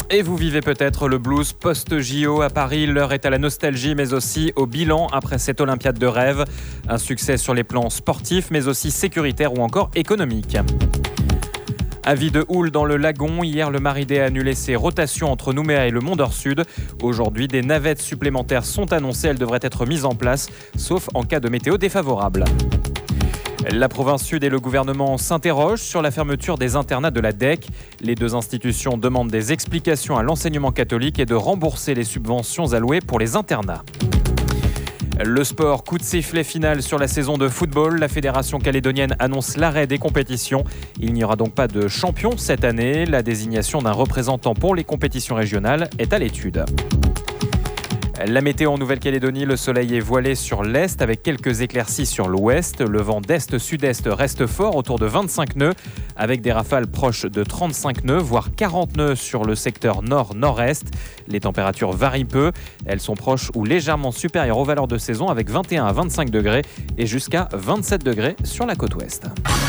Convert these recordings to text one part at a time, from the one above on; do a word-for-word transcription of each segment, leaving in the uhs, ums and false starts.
Et vous vivez peut-être le blues post-J O à Paris. L'heure est à la nostalgie, mais aussi au bilan après cette Olympiade de rêve. Un succès sur les plans sportifs, mais aussi sécuritaire ou encore économique. Avis de houle dans le lagon. Hier, le Maridé a annulé ses rotations entre Nouméa et le Mont-d'Or-Sud. Aujourd'hui, des navettes supplémentaires sont annoncées. Elles devraient être mises en place, sauf en cas de météo défavorable. La province sud et le gouvernement s'interrogent sur la fermeture des internats de la D E C. Les deux institutions demandent des explications à l'enseignement catholique et de rembourser les subventions allouées pour les internats. Le sport, coup de sifflet final sur la saison de football. La fédération calédonienne annonce l'arrêt des compétitions. Il n'y aura donc pas de champion cette année. La désignation d'un représentant pour les compétitions régionales est à l'étude. La météo en Nouvelle-Calédonie, le soleil est voilé sur l'est avec quelques éclaircies sur l'ouest. Le vent d'est-sud-est reste fort autour de vingt-cinq nœuds avec des rafales proches de trente-cinq nœuds, voire quarante nœuds sur le secteur nord-nord-est. Les températures varient peu. Elles sont proches ou légèrement supérieures aux valeurs de saison avec vingt et un à vingt-cinq degrés et jusqu'à vingt-sept degrés sur la côte ouest.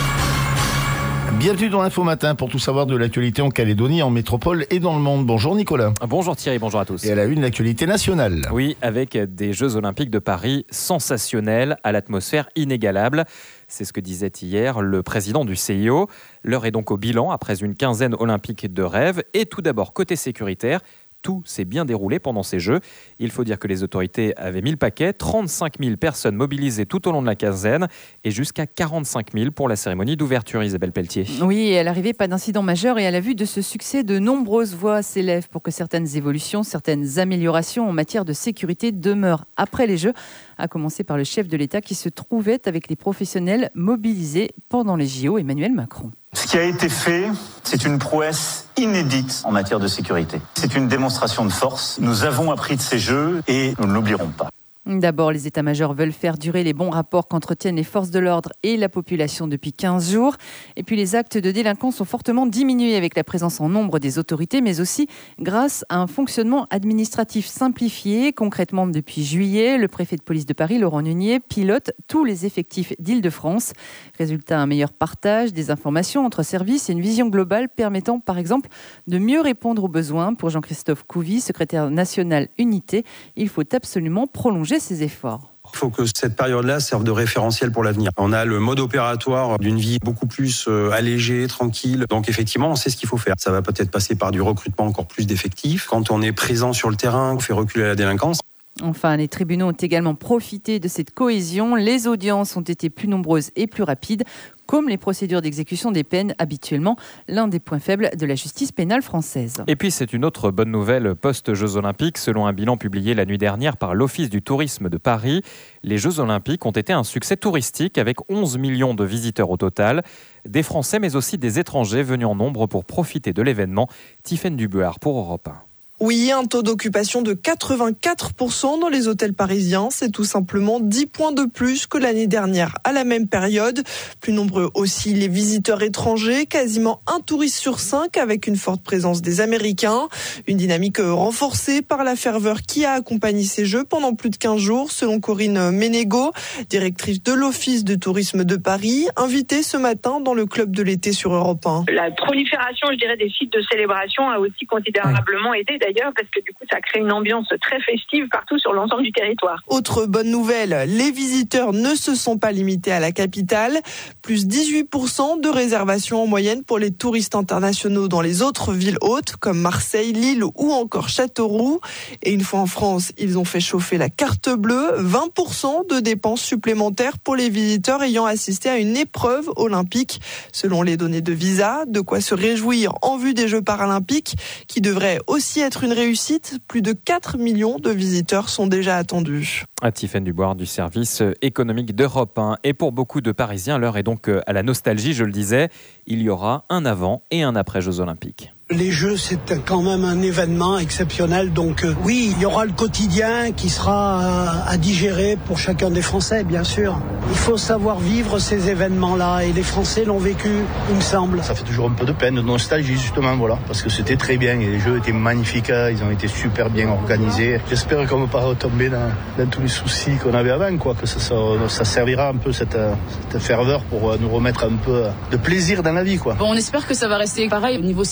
Bienvenue dans l'Info Matin pour tout savoir de l'actualité en Calédonie, en métropole et dans le monde. Bonjour Nicolas. Bonjour Thierry, bonjour à tous. Et à la une, l'actualité nationale. Oui, avec des Jeux Olympiques de Paris sensationnels, à l'atmosphère inégalable. C'est ce que disait hier le président du C I O. L'heure est donc au bilan après une quinzaine olympique de rêve. Et tout d'abord, côté sécuritaire, tout s'est bien déroulé pendant ces Jeux. Il faut dire que les autorités avaient mis le paquet. trente-cinq mille personnes mobilisées tout au long de la quinzaine et jusqu'à quarante-cinq mille pour la cérémonie d'ouverture, Isabelle Pelletier. Oui, et à l'arrivée, pas d'incident majeur et à la vue de ce succès, de nombreuses voix s'élèvent pour que certaines évolutions, certaines améliorations en matière de sécurité demeurent après les Jeux, à commencer par le chef de l'État qui se trouvait avec les professionnels mobilisés pendant les J O, Emmanuel Macron. Ce qui a été fait, c'est une prouesse inédite en matière de sécurité. C'est une démonstration de force. Nous avons appris de ces Jeux et nous ne l'oublierons pas. D'abord, les états-majors veulent faire durer les bons rapports qu'entretiennent les forces de l'ordre et la population depuis quinze jours. Et puis, les actes de délinquance ont fortement diminué avec la présence en nombre des autorités, mais aussi grâce à un fonctionnement administratif simplifié. Concrètement, depuis juillet, le préfet de police de Paris, Laurent Nunier, pilote tous les effectifs d'Île-de-France. Résultat, un meilleur partage des informations entre services et une vision globale permettant, par exemple, de mieux répondre aux besoins. Pour Jean-Christophe Couvi, secrétaire national Unité, il faut absolument prolonger ces efforts. Il faut que cette période-là serve de référentiel pour l'avenir. On a le mode opératoire d'une vie beaucoup plus allégée, tranquille. Donc effectivement, on sait ce qu'il faut faire. Ça va peut-être passer par du recrutement encore plus d'effectifs. Quand on est présent sur le terrain, on fait reculer la délinquance. Enfin, les tribunaux ont également profité de cette cohésion. Les audiences ont été plus nombreuses et plus rapides, comme les procédures d'exécution des peines, habituellement l'un des points faibles de la justice pénale française. Et puis, c'est une autre bonne nouvelle post-Jeux Olympiques. Selon un bilan publié la nuit dernière par l'Office du tourisme de Paris, les Jeux Olympiques ont été un succès touristique avec onze millions de visiteurs au total. Des Français, mais aussi des étrangers venus en nombre pour profiter de l'événement. Tiffaine Dubuard pour Europe un. Oui, un taux d'occupation de quatre-vingt-quatre pour cent dans les hôtels parisiens. C'est tout simplement dix points de plus que l'année dernière à la même période. Plus nombreux aussi les visiteurs étrangers, quasiment un touriste sur cinq avec une forte présence des Américains. Une dynamique renforcée par la ferveur qui a accompagné ces Jeux pendant plus de quinze jours, selon Corinne Ménégo, directrice de l'Office de tourisme de Paris, invitée ce matin dans le club de l'été sur Europe un. La prolifération, je dirais, des sites de célébration a aussi considérablement aidé. D'ailleurs, parce que du coup, ça crée une ambiance très festive partout sur l'ensemble du territoire. Autre bonne nouvelle, les visiteurs ne se sont pas limités à la capitale. Plus dix-huit pour cent de réservations en moyenne pour les touristes internationaux dans les autres villes hautes, comme Marseille, Lille ou encore Châteauroux. Et une fois en France, ils ont fait chauffer la carte bleue. vingt pour cent de dépenses supplémentaires pour les visiteurs ayant assisté à une épreuve olympique. Selon les données de Visa, de quoi se réjouir en vue des Jeux paralympiques, qui devraient aussi être une réussite. Plus de quatre millions de visiteurs sont déjà attendus. À Tiffaine Dubois du service économique d'Europe un. Et pour beaucoup de Parisiens, l'heure est donc à la nostalgie, je le disais. Il y aura un avant et un après Jeux Olympiques. Les Jeux, c'est quand même un événement exceptionnel. Donc euh, oui, il y aura le quotidien qui sera à, à digérer pour chacun des Français, bien sûr. Il faut savoir vivre ces événements-là et les Français l'ont vécu, il me semble. Ça fait toujours un peu de peine, de nostalgie justement, voilà, parce que c'était très bien et les Jeux étaient magnifiques, ils ont été super bien organisés. J'espère qu'on ne va pas retomber dans, dans tous les soucis qu'on avait avant, quoi, que ça, ça, ça servira un peu cette, cette ferveur pour nous remettre un peu de plaisir dans la vie, quoi. Bon, on espère que ça va rester pareil au niveau sécuritaire.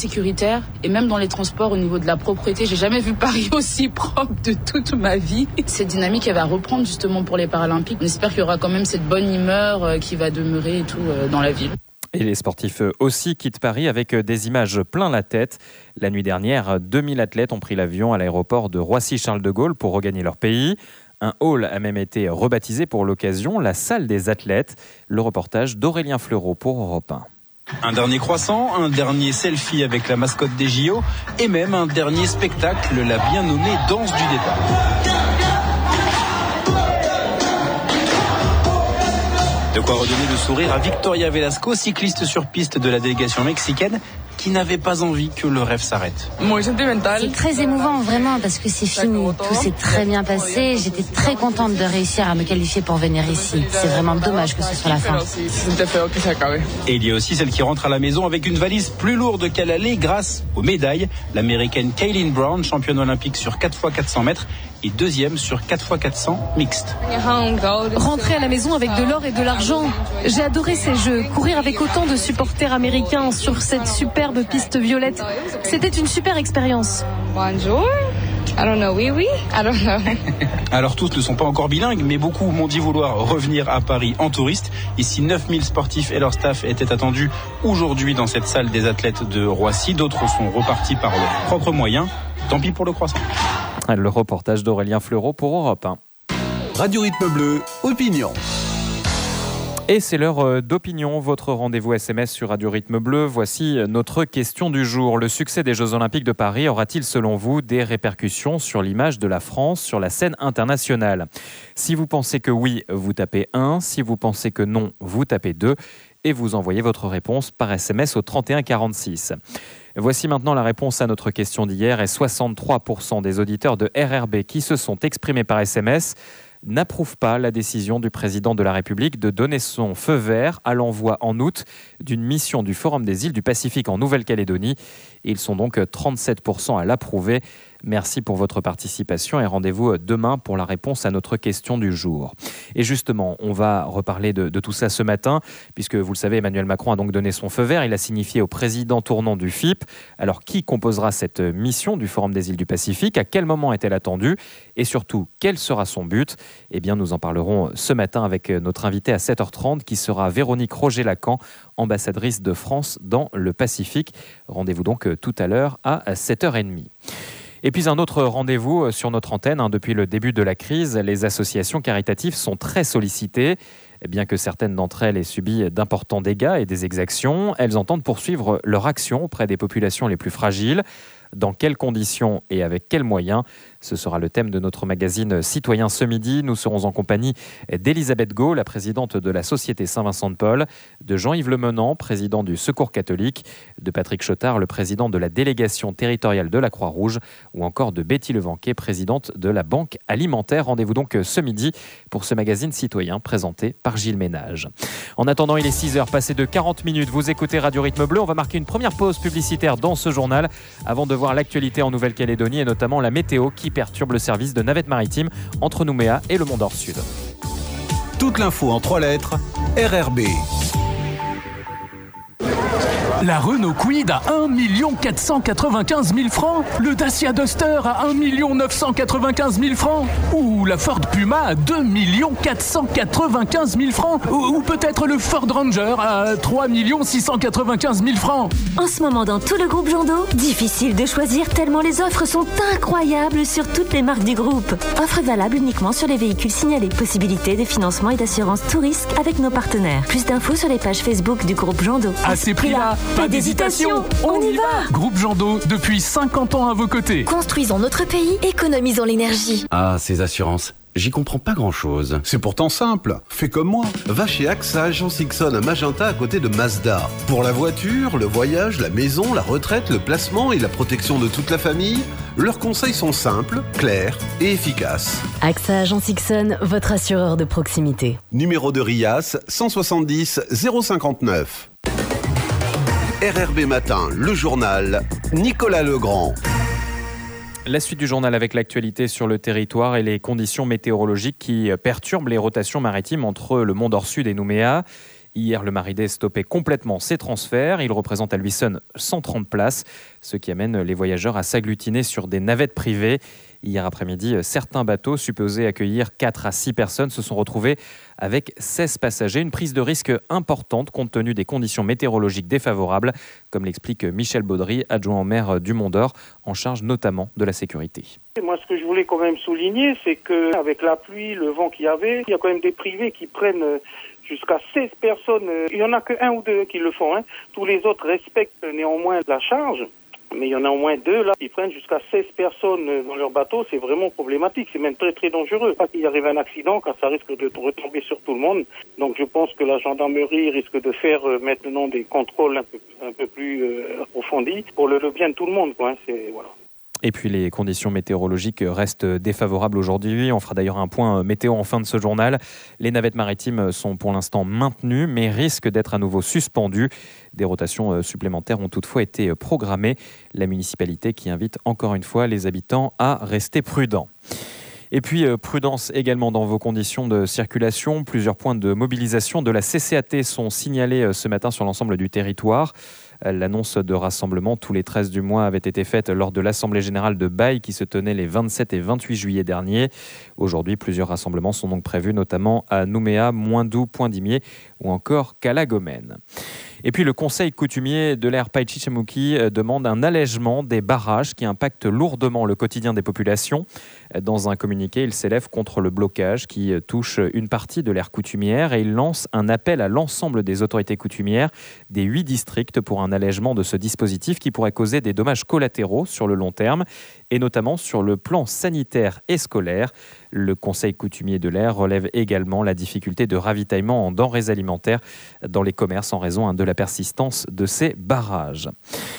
cher. Et même dans les transports, au niveau de la propreté, j'ai jamais vu Paris aussi propre de toute ma vie. Cette dynamique, elle va reprendre justement pour les Paralympiques. On espère qu'il y aura quand même cette bonne humeur qui va demeurer et tout dans la ville. Et les sportifs aussi quittent Paris avec des images plein la tête. La nuit dernière, deux mille athlètes ont pris l'avion à l'aéroport de Roissy-Charles de Gaulle pour regagner leur pays. Un hall a même été rebaptisé pour l'occasion, la salle des athlètes. Le reportage d'Aurélien Fleureau pour Europe un. Un dernier croissant, un dernier selfie avec la mascotte des J O et même un dernier spectacle, la bien nommée danse du départ. De quoi redonner le sourire à Victoria Velasco, cycliste sur piste de la délégation mexicaine, qui n'avait pas envie que le rêve s'arrête. C'est très émouvant, vraiment, parce que c'est fini. Tout s'est très bien passé. J'étais très contente de réussir à me qualifier pour venir ici. C'est vraiment dommage que ce soit la fin. Et il y a aussi celle qui rentre à la maison avec une valise plus lourde qu'à l'aller grâce aux médailles. L'américaine Kaylin Brown, championne olympique sur quatre fois quatre cents mètres et deuxième sur quatre fois quatre cents mixte. Rentrer à la maison avec de l'or et de l'argent. J'ai adoré ces jeux. Courir avec autant de supporters américains sur cette superbe piste violette. C'était une super expérience. Bonjour. I don't know, oui, oui, I don't know. Alors tous ne sont pas encore bilingues, mais beaucoup m'ont dit vouloir revenir à Paris en touriste. Ici, neuf mille sportifs et leur staff étaient attendus aujourd'hui dans cette salle des athlètes de Roissy. D'autres sont repartis par leurs propres moyens. Tant pis pour le croissant. Le reportage d'Aurélien Fleureau pour Europe un. Radio Rythme Bleu, opinion. Et c'est l'heure d'opinion, votre rendez-vous S M S sur Radio Rythme Bleu. Voici notre question du jour. Le succès des Jeux Olympiques de Paris aura-t-il, selon vous, des répercussions sur l'image de la France sur la scène internationale ? Si vous pensez que oui, vous tapez un. Si vous pensez que non, vous tapez deux. Et vous envoyez votre réponse par S M S au trente et un quarante-six. Voici maintenant la réponse à notre question d'hier. Et soixante-trois pour cent des auditeurs de R R B qui se sont exprimés par S M S n'approuve pas la décision du président de la République de donner son feu vert à l'envoi en août d'une mission du Forum des îles du Pacifique en Nouvelle-Calédonie. Ils sont donc trente-sept pour cent à l'approuver. Merci pour votre participation et rendez-vous demain pour la réponse à notre question du jour. Et justement, on va reparler de, de tout ça ce matin, puisque vous le savez, Emmanuel Macron a donc donné son feu vert. Il a signifié au président tournant du F I P. Alors, qui composera cette mission du Forum des îles du Pacifique ? À quel moment est-elle attendue ? Et surtout, quel sera son but ? Eh bien, nous en parlerons ce matin avec notre invitée à sept heures trente, qui sera Véronique Roger-Lacan, ambassadrice de France dans le Pacifique. Rendez-vous donc tout à l'heure à sept heures trente. Et puis un autre rendez-vous sur notre antenne. Hein, depuis le début de la crise, les associations caritatives sont très sollicitées. Bien que certaines d'entre elles aient subi d'importants dégâts et des exactions, elles entendent poursuivre leur action auprès des populations les plus fragiles. Dans quelles conditions et avec quels moyens ? Ce sera le thème de notre magazine Citoyen ce midi. Nous serons en compagnie d'Elisabeth Gau, la présidente de la Société Saint-Vincent-de-Paul, de Jean-Yves Lemenant, président du Secours catholique, de Patrick Chotard, le président de la délégation territoriale de la Croix-Rouge, ou encore de Betty Levanquet, présidente de la Banque alimentaire. Rendez-vous donc ce midi pour ce magazine Citoyen présenté par Gilles Ménage. En attendant, il est six heures passées de quarante minutes. Vous écoutez Radio Rythme Bleu. On va marquer une première pause publicitaire dans ce journal avant de voir l'actualité en Nouvelle-Calédonie et notamment la météo qui perturbe le service de navette maritime entre Nouméa et le Mont-d'Or Sud. Toute l'info en trois lettres, R R B. La Renault Kwid à un million quatre cent quatre-vingt-quinze mille francs. Le Dacia Duster à un million neuf cent quatre-vingt-quinze mille francs. Ou la Ford Puma à deux millions quatre cent quatre-vingt-quinze mille francs. Ou, ou peut-être le Ford Ranger à trois millions six cent quatre-vingt-quinze mille francs. En ce moment, dans tout le groupe Jandot, difficile de choisir tellement les offres sont incroyables sur toutes les marques du groupe. Offre valable uniquement sur les véhicules signalés. Possibilité de financement et d'assurance tout risque avec nos partenaires. Plus d'infos sur les pages Facebook du groupe Jandot. À ces prix-là, pas d'hésitation, on y va. Groupe Jandot, depuis cinquante ans à vos côtés. Construisons notre pays, économisons l'énergie. Ah, ces assurances, j'y comprends pas grand-chose. C'est pourtant simple, fais comme moi. Va chez A X A Agence Ixon à Magenta à côté de Mazda. Pour la voiture, le voyage, la maison, la retraite, le placement et la protection de toute la famille, leurs conseils sont simples, clairs et efficaces. A X A Agence Ixon, votre assureur de proximité. Numéro de R I A S cent soixante-dix zéro cinquante-neuf. R R B Matin, le journal, Nicolas Legrand. La suite du journal avec l'actualité sur le territoire et les conditions météorologiques qui perturbent les rotations maritimes entre le Mont-d'Or Sud et Nouméa. Hier, le Maridé stoppait complètement ses transferts. Il représente à lui seul cent trente places, ce qui amène les voyageurs à s'agglutiner sur des navettes privées. Hier après-midi, certains bateaux supposés accueillir quatre à six personnes se sont retrouvés avec seize passagers. Une prise de risque importante compte tenu des conditions météorologiques défavorables, comme l'explique Michel Baudry, adjoint au maire du Mont-d'Or, en charge notamment de la sécurité. Moi, ce que je voulais quand même souligner, c'est qu'avec la pluie, le vent qu'il y avait, il y a quand même des privés qui prennent jusqu'à seize personnes. Il n'y en a que un ou deux qui le font. Hein. Tous les autres respectent néanmoins la charge. Mais il y en a au moins deux là qui prennent jusqu'à seize personnes dans leur bateau. C'est vraiment problématique. C'est même très très dangereux. Pas qu'il arrive un accident car ça risque de retomber sur tout le monde. Donc je pense que la gendarmerie risque de faire euh, maintenant des contrôles un peu, un peu plus euh, approfondis pour le, le bien de tout le monde, quoi. Hein. C'est, voilà. Et puis les conditions météorologiques restent défavorables aujourd'hui. On fera d'ailleurs un point météo en fin de ce journal. Les navettes maritimes sont pour l'instant maintenues, mais risquent d'être à nouveau suspendues. Des rotations supplémentaires ont toutefois été programmées. La municipalité qui invite encore une fois les habitants à rester prudents. Et puis, euh, prudence également dans vos conditions de circulation. Plusieurs points de mobilisation de la C C A T sont signalés euh, ce matin sur l'ensemble du territoire. Euh, l'annonce de rassemblement tous les treize du mois avait été faite lors de l'Assemblée générale de Baille qui se tenait les vingt-sept et vingt-huit juillet dernier. Aujourd'hui, plusieurs rassemblements sont donc prévus, notamment à Nouméa, Moindou, Point-d'Imier ou encore Calagomène. Et puis le Conseil coutumier de l'aire Païchi-Chamouki demande un allègement des barrages qui impactent lourdement le quotidien des populations. Dans un communiqué, il s'élève contre le blocage qui touche une partie de l'aire coutumière et il lance un appel à l'ensemble des autorités coutumières des huit districts pour un allègement de ce dispositif qui pourrait causer des dommages collatéraux sur le long terme et notamment sur le plan sanitaire et scolaire. Le Conseil coutumier de l'aire relève également la difficulté de ravitaillement en denrées alimentaires dans les commerces en raison de la persistance de ces barrages.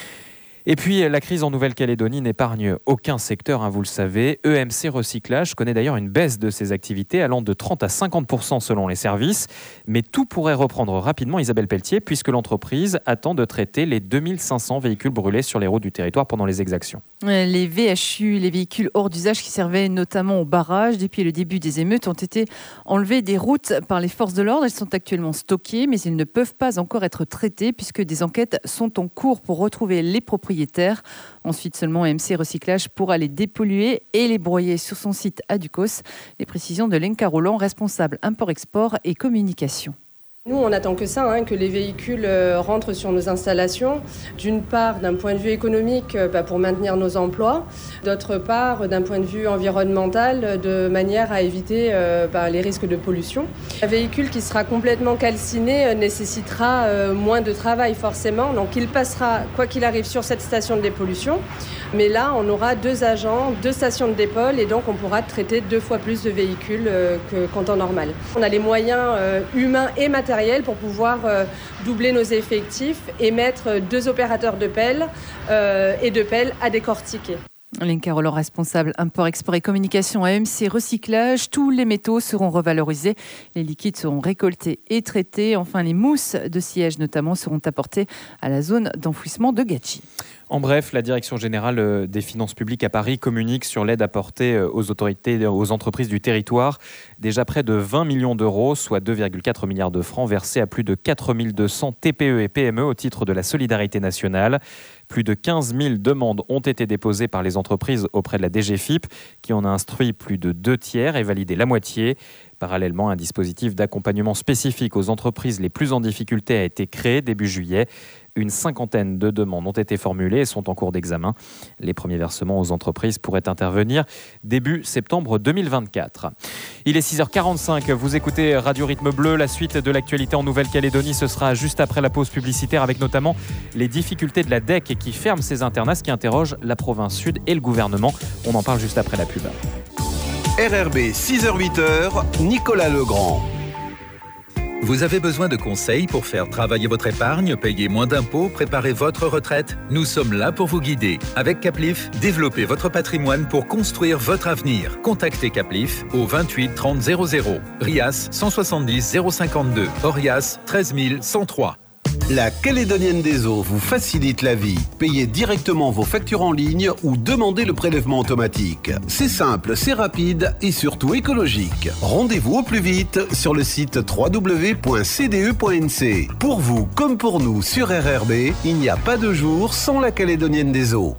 Et puis, la crise en Nouvelle-Calédonie n'épargne aucun secteur, hein, vous le savez. E M C Recyclage connaît d'ailleurs une baisse de ses activités allant de trente à cinquante pour cent selon les services. Mais tout pourrait reprendre rapidement, Isabelle Pelletier, puisque l'entreprise attend de traiter les deux mille cinq cents véhicules brûlés sur les routes du territoire pendant les exactions. Les V H U, les véhicules hors d'usage qui servaient notamment au barrage depuis le début des émeutes, ont été enlevés des routes par les forces de l'ordre. Ils sont actuellement stockés, mais ils ne peuvent pas encore être traités puisque des enquêtes sont en cours pour retrouver les propriétaires. Ensuite, seulement E M C Recyclage pourra les dépolluer et les broyer sur son site à Ducos. Les précisions de Lenka Roland, responsable import-export et communication. Nous, on n'attend que ça, hein, que les véhicules euh, rentrent sur nos installations. D'une part, d'un point de vue économique, euh, bah, pour maintenir nos emplois. D'autre part, d'un point de vue environnemental, de manière à éviter euh, bah, les risques de pollution. Un véhicule qui sera complètement calciné euh, nécessitera euh, moins de travail forcément. Donc il passera, quoi qu'il arrive, sur cette station de dépollution. Mais là, on aura deux agents, deux stations de dépôle et donc on pourra traiter deux fois plus de véhicules euh, que, qu'en temps normal. On a les moyens euh, humains et matériels pour pouvoir euh, doubler nos effectifs et mettre deux opérateurs de pelle euh, et de pelle à décortiquer. Lenka Roland, responsable import, export et communication à E M C Recyclage. Tous les métaux seront revalorisés, les liquides seront récoltés et traités. Enfin, les mousses de siège notamment seront apportées à la zone d'enfouissement de Gatchi. En bref, la Direction générale des finances publiques à Paris communique sur l'aide apportée aux autorités, aux entreprises du territoire. Déjà près de vingt millions d'euros, soit deux virgule quatre milliards de francs, versés à plus de quatre mille deux cents T P E et P M E au titre de la solidarité nationale. Plus de quinze mille demandes ont été déposées par les entreprises auprès de la D G F I P, qui en a instruit plus de deux tiers et validé la moitié. Parallèlement, un dispositif d'accompagnement spécifique aux entreprises les plus en difficulté a été créé début juillet. Une cinquantaine de demandes ont été formulées et sont en cours d'examen. Les premiers versements aux entreprises pourraient intervenir début septembre deux mille vingt-quatre. Il est six heures quarante-cinq, vous écoutez Radio Rythme Bleu. La suite de l'actualité en Nouvelle-Calédonie, ce sera juste après la pause publicitaire avec notamment les difficultés de la D E C qui ferme ses internats, ce qui interroge la province sud et le gouvernement. On en parle juste après la pub. R R B, six heures huit, Nicolas Legrand. Vous avez besoin de conseils pour faire travailler votre épargne, payer moins d'impôts, préparer votre retraite? Nous sommes là pour vous guider. Avec Caplif, développez votre patrimoine pour construire votre avenir. Contactez Caplif au vingt-huit trente zéro zéro. Rias cent soixante-dix zéro cinquante-deux. Orias treize mille cent trois. La Calédonienne des Eaux vous facilite la vie. Payez directement vos factures en ligne ou demandez le prélèvement automatique. C'est simple, c'est rapide et surtout écologique. Rendez-vous au plus vite sur le site w w w point c d e point n c. Pour vous comme pour nous sur R R B, il n'y a pas de jour sans la Calédonienne des Eaux.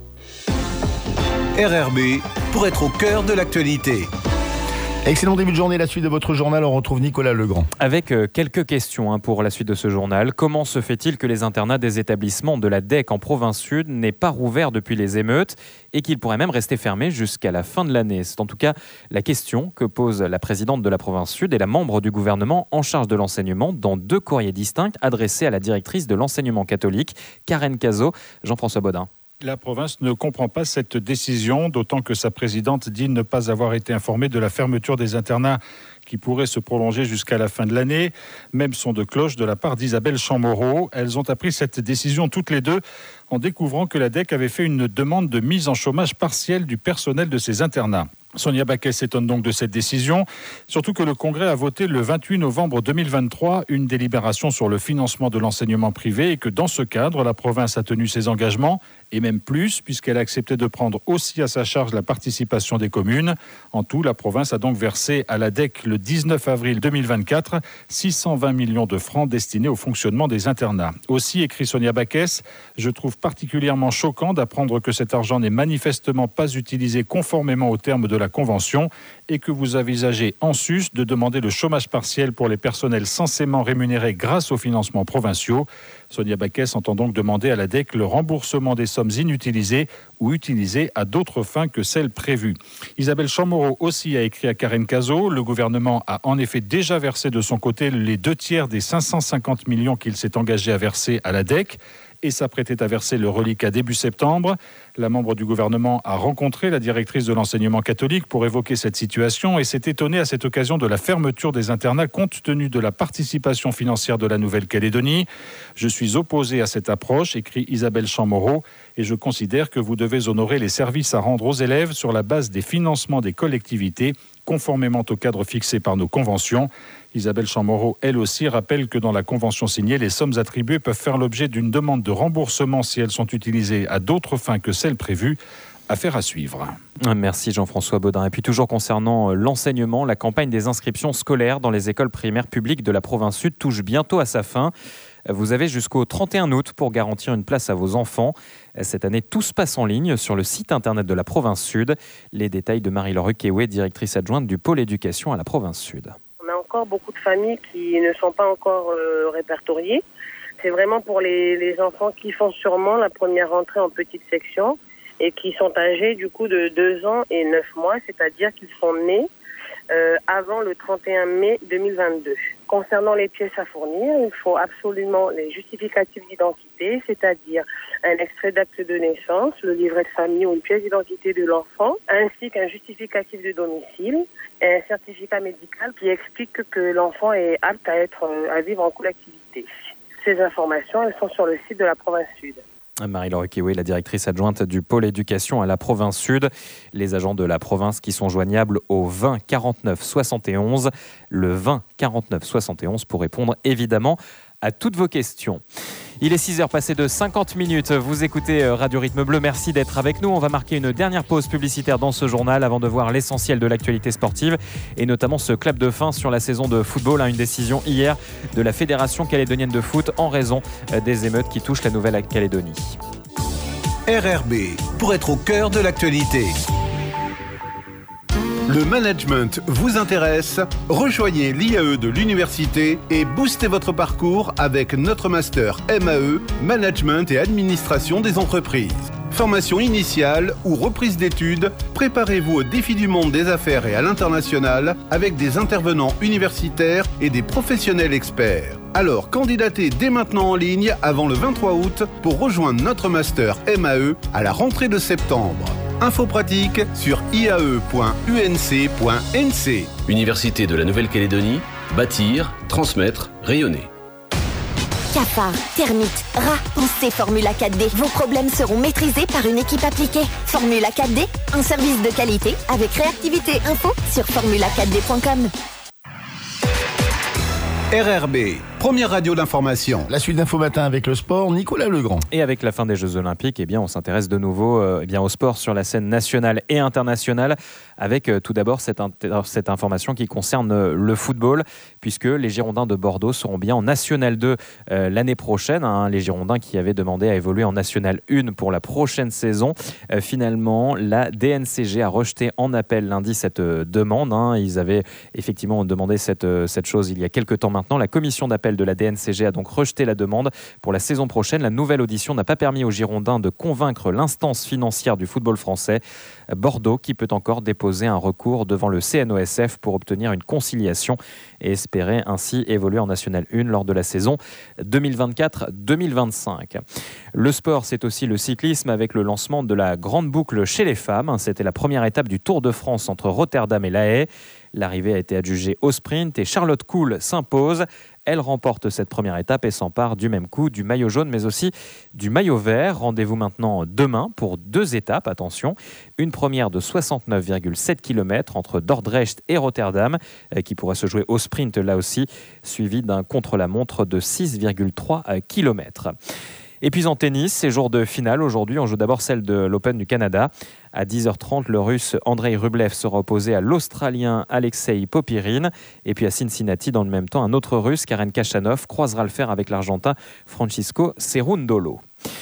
R R B, pour être au cœur de l'actualité. Excellent début de journée, la suite de votre journal, on retrouve Nicolas Legrand. Avec euh, quelques questions hein, pour la suite de ce journal. Comment se fait-il que les internats des établissements de la D E C en province sud n'aient pas rouvert depuis les émeutes et qu'ils pourraient même rester fermés jusqu'à la fin de l'année? C'est en tout cas la question que pose la présidente de la province sud et la membre du gouvernement en charge de l'enseignement dans deux courriers distincts adressés à la directrice de l'enseignement catholique, Karen Cazot. Jean-François Baudin. La province ne comprend pas cette décision, d'autant que sa présidente dit ne pas avoir été informée de la fermeture des internats qui pourrait se prolonger jusqu'à la fin de l'année. Même son de cloche de la part d'Isabelle Chamorro. Elles ont appris cette décision toutes les deux en découvrant que la D E C avait fait une demande de mise en chômage partiel du personnel de ces internats. Sonia Baquet s'étonne donc de cette décision, surtout que le Congrès a voté le vingt-huit novembre deux mille vingt-trois une délibération sur le financement de l'enseignement privé et que dans ce cadre, la province a tenu ses engagements et même plus puisqu'elle a accepté de prendre aussi à sa charge la participation des communes. En tout, la province a donc versé à la D E C le dix-neuf avril deux mille vingt-quatre six cent vingt millions de francs destinés au fonctionnement des internats. Aussi, écrit Sonia Baquet, je trouve particulièrement choquant d'apprendre que cet argent n'est manifestement pas utilisé conformément aux termes de la Convention et que vous envisagez en sus de demander le chômage partiel pour les personnels censément rémunérés grâce aux financements provinciaux. Sonia Baquet entend donc demander à la D E C le remboursement des sommes inutilisées ou utilisées à d'autres fins que celles prévues. Isabelle Chamorro aussi a écrit à Karen Cazot. Le gouvernement a en effet déjà versé de son côté les deux tiers des cinq cent cinquante millions qu'il s'est engagé à verser à la D E C et s'apprêtait à verser le reliquat début septembre. La membre du gouvernement a rencontré la directrice de l'enseignement catholique pour évoquer cette situation et s'est étonnée à cette occasion de la fermeture des internats compte tenu de la participation financière de la Nouvelle-Calédonie. Je suis opposé à cette approche, écrit Isabelle Chamorro, et je considère que vous devez honorer les services à rendre aux élèves sur la base des financements des collectivités, conformément au cadre fixé par nos conventions. Isabelle Chamorro, elle aussi, rappelle que dans la convention signée, les sommes attribuées peuvent faire l'objet d'une demande de remboursement si elles sont utilisées à d'autres fins que celles prévues. Affaire à suivre. Merci Jean-François Baudin. Et puis toujours concernant l'enseignement, la campagne des inscriptions scolaires dans les écoles primaires publiques de la province sud touche bientôt à sa fin. Vous avez jusqu'au trente et un août pour garantir une place à vos enfants. Cette année, tout se passe en ligne sur le site internet de la province sud. Les détails de Marie-Laure Ukéoué, directrice adjointe du pôle éducation à la province sud. On a encore beaucoup de familles qui ne sont pas encore euh, répertoriées. C'est vraiment pour les, les enfants qui font sûrement la première rentrée en petite section et qui sont âgés du coup de deux ans et neuf mois, c'est-à-dire qu'ils sont nés euh, avant le trente et un mai deux mille vingt-deux. Concernant les pièces à fournir, il faut absolument les justificatifs d'identité, c'est-à-dire un extrait d'acte de naissance, le livret de famille ou une pièce d'identité de l'enfant, ainsi qu'un justificatif de domicile et un certificat médical qui explique que l'enfant est apte à, être, à vivre en collectivité. Ces informations, elles sont sur le site de la province sud. Marie-Laure Ukéoué, la directrice adjointe du pôle éducation à la province sud. Les agents de la province qui sont joignables au vingt quarante-neuf soixante et onze. Le vingt quarante-neuf soixante et onze pour répondre évidemment à toutes vos questions. Il est six heures passées de cinquante minutes. Vous écoutez Radio Rythme Bleu. Merci d'être avec nous. On va marquer une dernière pause publicitaire dans ce journal avant de voir l'essentiel de l'actualité sportive et notamment ce clap de fin sur la saison de football. Une décision hier de la Fédération calédonienne de foot en raison des émeutes qui touchent la Nouvelle-Calédonie. R R B, pour être au cœur de l'actualité. Le management vous intéresse? Rejoignez l'I A E de l'université et boostez votre parcours avec notre master M A E, Management et Administration des entreprises. Formation initiale ou reprise d'études, préparez-vous au défi du monde des affaires et à l'international avec des intervenants universitaires et des professionnels experts. Alors candidatez dès maintenant en ligne avant le vingt-trois août pour rejoindre notre master M A E à la rentrée de septembre. Infos pratiques sur i a e point u n c point n c. Université de la Nouvelle-Calédonie, bâtir, transmettre, rayonner. Cafards, termites, rats, pensez Formula quatre D. Vos problèmes seront maîtrisés par une équipe appliquée. Formula quatre D, un service de qualité avec réactivité. Info sur formula quatre d point com. R R B, première radio d'information. La suite d'Info Matin avec le sport, Nicolas Legrand. Et avec la fin des Jeux Olympiques, eh bien, on s'intéresse de nouveau euh, eh bien, au sport sur la scène nationale et internationale, avec euh, tout d'abord cette, inter- cette information qui concerne euh, le football, puisque les Girondins de Bordeaux seront bien en National deux euh, l'année prochaine. Hein, les Girondins qui avaient demandé à évoluer en National un pour la prochaine saison. Euh, finalement, la D N C G a rejeté en appel lundi cette euh, demande. Hein. Ils avaient effectivement demandé cette, euh, cette chose il y a quelques temps maintenant. La commission d'appel de la D N C G a donc rejeté la demande pour la saison prochaine. La nouvelle audition n'a pas permis aux Girondins de convaincre l'instance financière du football français. Bordeaux qui peut encore déposer un recours devant le C N O S F pour obtenir une conciliation et espérer ainsi évoluer en National un lors de la saison deux mille vingt-quatre deux mille vingt-cinq. Le sport, c'est aussi le cyclisme avec le lancement de la grande boucle chez les femmes. C'était la première étape du Tour de France entre Rotterdam et La Haye. L'arrivée a été adjugée au sprint et Charlotte Kool s'impose. Elle remporte cette première étape et s'empare du même coup du maillot jaune mais aussi du maillot vert. Rendez-vous maintenant demain pour deux étapes, attention. Une première de soixante-neuf virgule sept kilomètres entre Dordrecht et Rotterdam qui pourrait se jouer au sprint là aussi, suivi d'un contre-la-montre de six virgule trois kilomètres. Et puis en tennis, c'est jour de finale. Aujourd'hui, on joue d'abord celle de l'Open du Canada. À dix heures trente, le Russe Andrei Rublev sera opposé à l'Australien Alexei Popyrin. Et puis à Cincinnati, dans le même temps, un autre Russe, Karen Khachanov, croisera le fer avec l'Argentin Francisco Cerundolo.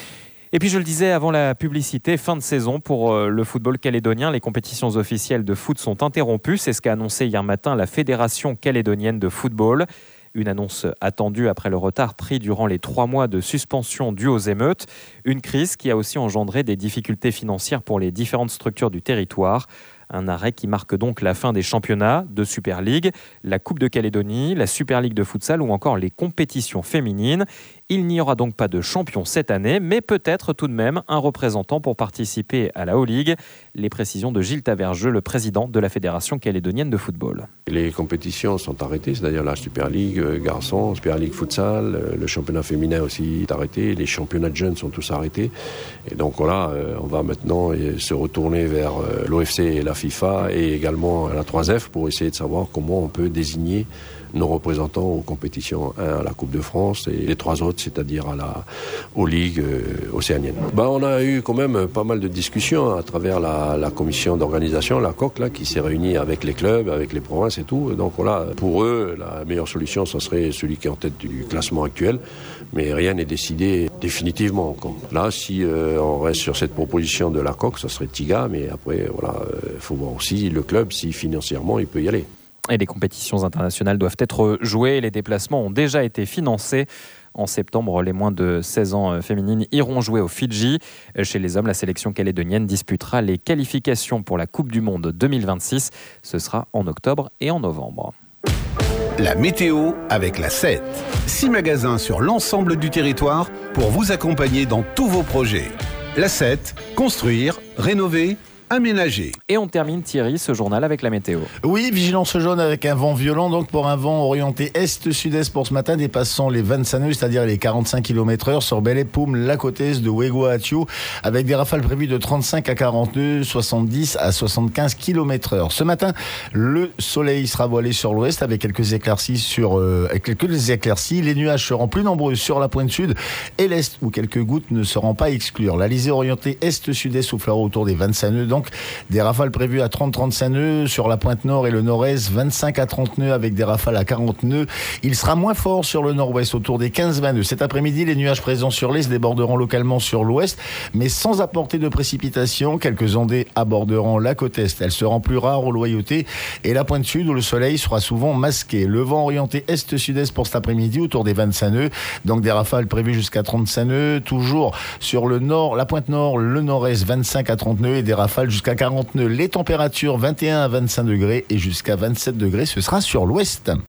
Et puis je le disais avant la publicité, fin de saison pour le football calédonien. Les compétitions officielles de foot sont interrompues. C'est ce qu'a annoncé hier matin la Fédération calédonienne de football. Une annonce attendue après le retard pris durant les trois mois de suspension due aux émeutes. Une crise qui a aussi engendré des difficultés financières pour les différentes structures du territoire. Un arrêt qui marque donc la fin des championnats de Super League, la Coupe de Calédonie, la Super League de futsal ou encore les compétitions féminines. Il n'y aura donc pas de champion cette année, mais peut-être tout de même un représentant pour participer à la O-League. Les précisions de Gilles Tavergeux, le président de la Fédération calédonienne de football. Les compétitions sont arrêtées, c'est-à-dire la Super League garçons, Super League futsal, le championnat féminin aussi est arrêté, les championnats de jeunes sont tous arrêtés. Et donc voilà, on va maintenant se retourner vers l'O F C et la FIFA et également la trois F pour essayer de savoir comment on peut désigner nos représentants aux compétitions, un à la Coupe de France et les trois autres, c'est-à-dire à la aux ligues euh, océaniennes. Ben, on a eu quand même pas mal de discussions à travers la, la commission d'organisation, la C O C, là, qui s'est réunie avec les clubs, avec les provinces et tout. Donc voilà, pour eux, la meilleure solution, ce serait celui qui est en tête du classement actuel, mais rien n'est décidé définitivement encore. Là, si euh, on reste sur cette proposition de la C O C, ce serait Tiga, mais après, voilà, il euh, faut voir aussi le club si financièrement il peut y aller. Et les compétitions internationales doivent être jouées. Les déplacements ont déjà été financés. En septembre, les moins de seize ans féminines iront jouer au Fidji. Chez les hommes, la sélection calédonienne disputera les qualifications pour la Coupe du Monde deux mille vingt-six. Ce sera en octobre et en novembre. La météo avec la sept. Six magasins sur l'ensemble du territoire pour vous accompagner dans tous vos projets. La sept, construire, rénover, aménagé. Et on termine, Thierry, ce journal avec la météo. Oui, vigilance jaune avec un vent violent, donc pour un vent orienté est-sud-est pour ce matin, dépassant les vingt-cinq nœuds, c'est-à-dire les quarante-cinq kilomètres heure sur Bel et Poum, la côte est de Wego à Atio, avec des rafales prévues de trente-cinq à quarante nœuds, soixante-dix à soixante-quinze kilomètres heure. Ce matin, le soleil sera voilé sur l'ouest avec quelques éclaircies sur, euh, avec quelques éclaircies. Les nuages seront plus nombreux sur la pointe sud et l'est, où quelques gouttes ne seront pas à exclure. L'Alizé orientée est-sud-est soufflera autour des vingt-cinq nœuds, donc des rafales prévues à trente à trente-cinq nœuds sur la pointe nord et le nord-est, vingt-cinq à trente nœuds avec des rafales à quarante nœuds. Il sera moins fort sur le nord-ouest autour des quinze à vingt nœuds. Cet après-midi, les nuages présents sur l'est déborderont localement sur l'ouest, mais sans apporter de précipitations. Quelques ondées aborderont la côte est. Elles seront plus rares au loyauté et la pointe sud où le soleil sera souvent masqué. Le vent orienté est-sud-est pour cet après-midi autour des vingt-cinq nœuds. Donc des rafales prévues jusqu'à trente-cinq nœuds. Toujours sur le nord, la pointe nord, le nord-est, vingt-cinq à trente nœuds et des rafales jusqu'à quarante nœuds. Les températures vingt et un à vingt-cinq degrés et jusqu'à vingt-sept degrés, ce sera sur l'ouest.